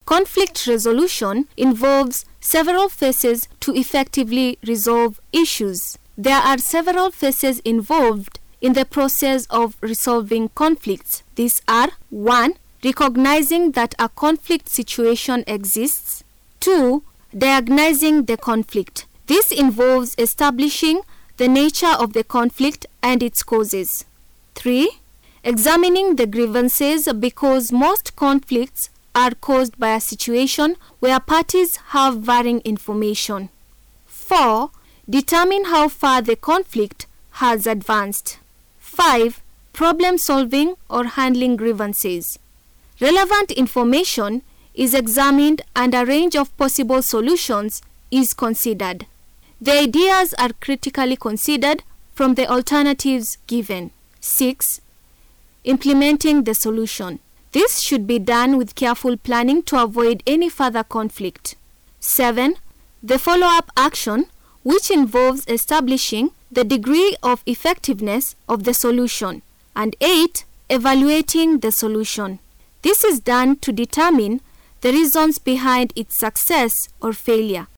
Conflict resolution involves several phases to effectively resolve issues. There are several phases involved in the process of resolving conflicts. These are 1. Recognizing that a conflict situation exists. 2. Diagnosing the conflict. This involves establishing the nature of the conflict and its causes. 3. Examining the grievances, because most conflicts are caused by a situation where parties have varying information. 4. Determine how far the conflict has advanced. 5. Problem solving or handling grievances. Relevant information is examined and a range of possible solutions is considered. The ideas are critically considered from the alternatives given. 6. Implementing the solution. This should be done with careful planning to avoid any further conflict. 7. The follow-up action, which involves establishing the degree of effectiveness of the solution. And 8. Evaluating the solution. This is done to determine the reasons behind its success or failure.